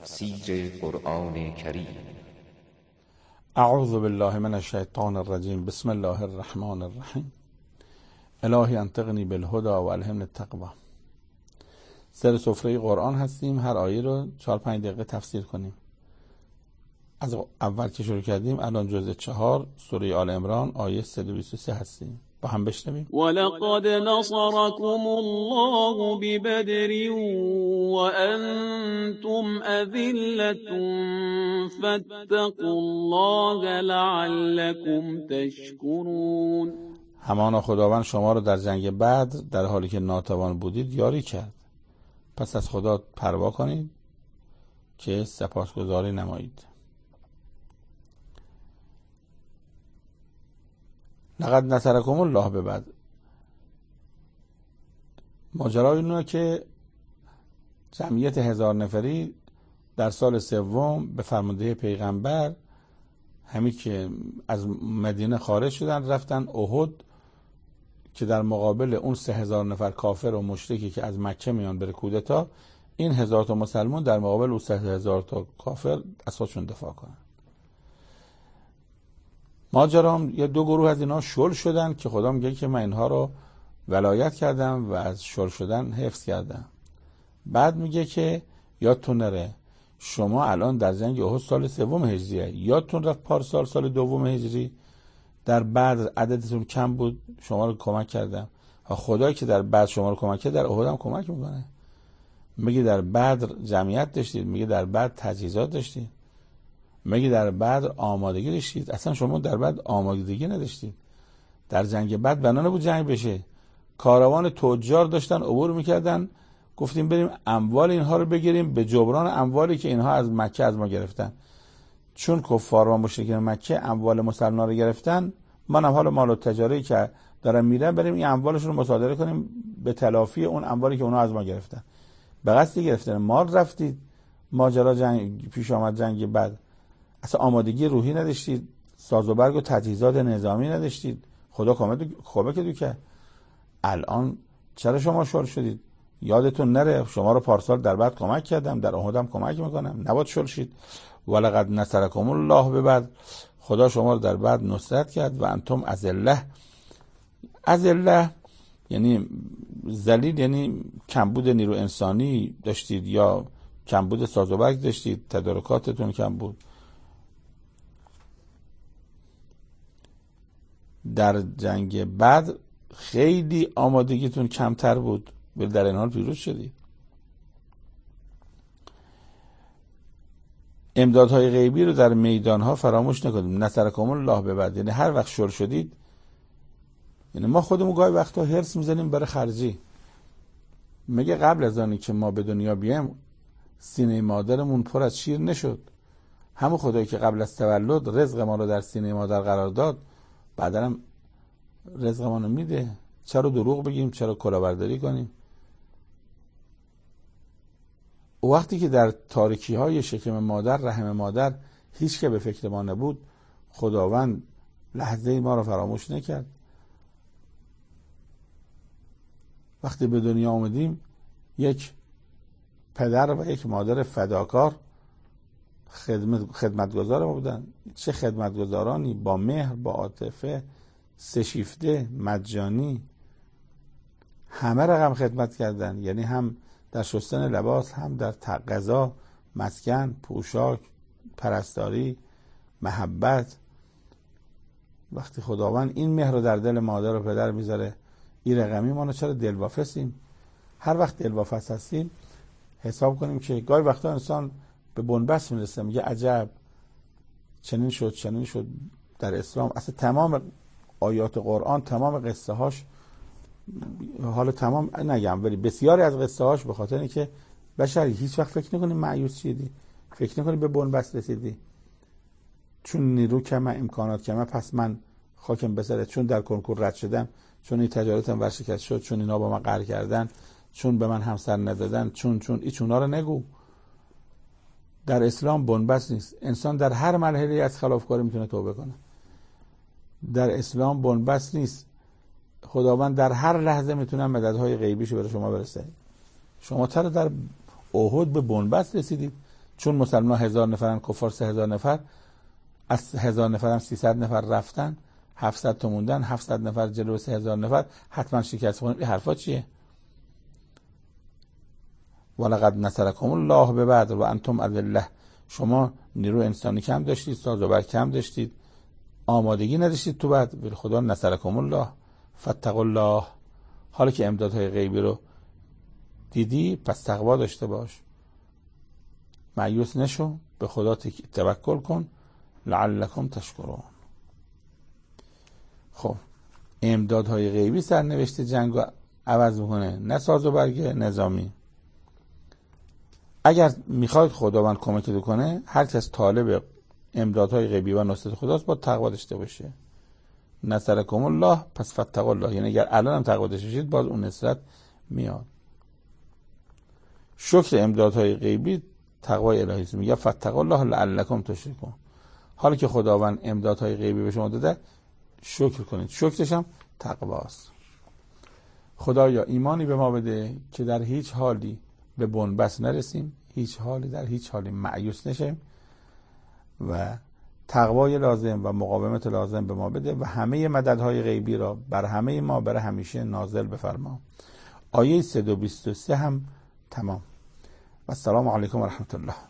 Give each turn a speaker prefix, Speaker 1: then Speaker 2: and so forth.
Speaker 1: تفسیر قرآن کریم.
Speaker 2: اعوذ بالله من الشیطان الرجیم. بسم الله الرحمن الرحیم. الهی انطقنی بالهدی و الهمنی التقوی. سر سفره قرآن هستیم. هر آیه رو 4-5 دقیقه تفسیر کنیم. از اول که شروع کردیم الان جزء 4 سوره آل عمران آیه 123 هستیم. با هم بشنویم.
Speaker 3: ولقد نصركم الله ببدر وأنتم أذلة فاتقوا الله لعلكم تشكرون.
Speaker 2: همانا خداوند شما رو در جنگ بدر در حالی که ناتوان بودید یاری کرد، پس از خدا پروا کنید که سپاسگزاری نمایید. لقد نصرکم الله ببدر. ماجرا اینه که جمعیت 1000 نفری در سال سوم به فرمانده پیغمبر همین که از مدینه خارج شدن رفتن احد که در مقابل اون 3000 نفر کافر و مشرکی که از مکه میان بره کودتا، این 1000 تا مسلمان در مقابل اون 3000 تا کافر از خودشون دفاع کنن. ماجرا هم یه 2 گروه از اینا شل شدن که خدا میگه که من اینها رو ولایت کردم و از شل شدن حفظ کردم. بعد میگه که یادتون نره شما الان در جنگ احد سال 3 هجریه، یادتون رفت پارسال سال 2 هجری در بدر عددتون کم بود، شما رو کمک کردم. خدایی که در بدر شما رو کمک کرد در احد هم کمک میکنه. میگه در بدر جمعیت داشتید، میگه در بدر تجهیزات داشتید، میگه در بدر آمادگی داشتید. اصلا شما در بدر آمادگی نداشتید. در جنگ بدر بنا نبود جنگ بشه. کاروان تجار داشتن عبور میکردن، گفتیم بریم اموال اینها رو بگیریم به جبران اموالی که اینها از مکه از ما گرفتن. چون کفار و مشرکین مکه اموال مسلمان رو گرفتن، ما هم حالا مال و تجاری که دارن میرن بریم این اموالشون رو مصادره کنیم به تلافی اون اموالی که اونها از ما گرفتن. به قصد گرفتن مال رفتید. ماجرا جنگ پیش آمد، جنگ بعد اصلا آمادگی روحی نداشتید، ساز و برگ و تجهیزات نظامی نداشتید. خدا کمک کرد. الان چرا شما شل شدید؟ یادتون نره شما رو پارسال در بدر کمک کردم، در احد هم کمک میکنم، نباید شل شید. ولقد نصرکم الله ببدر. خدا شما رو در بدر نصرت کرد و انتم اذله یعنی ذلیل، یعنی کمبود نیرو انسانی داشتید یا کمبود ساز و برگ داشتید، تدارکاتتون کم بود. در جنگ بدر خیلی آمادگیتون کمتر بود ولی در این حال پیروز شدید. امدادهای غیبی رو در میدانها فراموش نکنیم. نصرکم الله ببدر یعنی هر وقت شل شدید، یعنی ما خودمون گاهی وقتا هرس میزنیم برای خرجی. میگه قبل از آنی که ما به دنیا بیایم سینه مادرمون پر از شیر نشد. همون خدایی که قبل از تولد رزق ما رو در سینه مادر قرار داد بعدا هم رزق ما رو میده. چرا دروغ بگیم؟ چرا کلاهبرداری کنیم؟ و وقتی که در تاریکی های شکم مادر، رحم مادر هیچ که به فکر ما نبود، خداوند لحظه ما رو فراموش نکرد. وقتی به دنیا آمدیم یک پدر و یک مادر فداکار خدمتگزار ما بودن. چه خدمتگزارانی، با مهر، با عاطفه، 3 شیفته، مجانی، همه رقم خدمت کردن. یعنی هم در شستن لباس، هم در غذا، مسکن، پوشاک، پرستاری، محبت. وقتی خداوند این مهر رو در دل مادر و پدر میذاره، این رقمی ما رو چرا دلواپسیم؟ هر وقت دلواپس هستیم حساب کنیم که گاهی وقتا انسان به بنبست میرسه، میگه عجب چنین شد در اسلام. اصلا تمام آیات قرآن، تمام قصه هاش، حالا تمام نگم ولی بسیاری از قصه هاش به خاطر اینکه بشری هیچ وقت فکر نکنی مایوس شدی، فکر نکنی به بنبست رسیدی، چون نیرو کمه، امکانات کمه، پس من خاکم بسره، چون در کنکور رد شدم، چون این تجارتم ورشکست شد، چون اینا با من قهر کردن، چون به من همسر ندادن، چون ایچونا رو نگو. در اسلام بنبست نیست. انسان در هر مرحله از خلافکاری میتونه توبه کنه. در اسلام بنبست نیست. خداوند در هر لحظه میتونه مددهای غیبیشو برای شما برسه. شما چرا در احد به بنبست رسیدید؟ چون مسلمان 1000 نفرن، کفار 3000 نفر، از 1000 نفر هم 300 نفر رفتن، 700 تا موندن، 700 نفر جلو 3000 نفر، حتما شکست خوریم. این حرفا چیه؟ ولقد نصرکم الله ببدر و انتم اذله. شما نیرو انسانی کم داشتید، سازوبر کم داشتید، آمادگی نداشتید تو بدر، ولی خدا نصرکم الله فاتقوا الله. حالا که امدادهای غیبی رو دیدی، پس تقوا داشته باش، مایوس نشو، به خدا توکل کن، لعلکم تشکرون. خب امدادهای غیبی سرنوشت جنگ رو عوض میکنه، نه سازوبرگ نظامی. اگر میخواید خداوند کمک کنه، هر کس طالب امدادهای غیبی و نصرت خداست، با تقوا داشته باشه. نصرکم الله پس فاتقوا الله، یعنی اگر الان هم تقوا داشته باشید، باز اون نصرت میاد. شکر امدادهای غیبی تقوای الهی است. میگه فاتقوا الله لعلکم تشکرون. حالا که خداوند امدادهای غیبی به شما داده، شکر کنید. شکرش هم تقواست. خدایا ایمانی به ما بده که در هیچ حالی به بنبست نرسیم، در هیچ حالی مایوس نشیم و تقوای لازم و مقاومت لازم به ما بده و همه مددهای غیبی را بر همه ما برای همیشه نازل بفرما. آیه 323 هم تمام. و السلام علیکم و رحمت الله.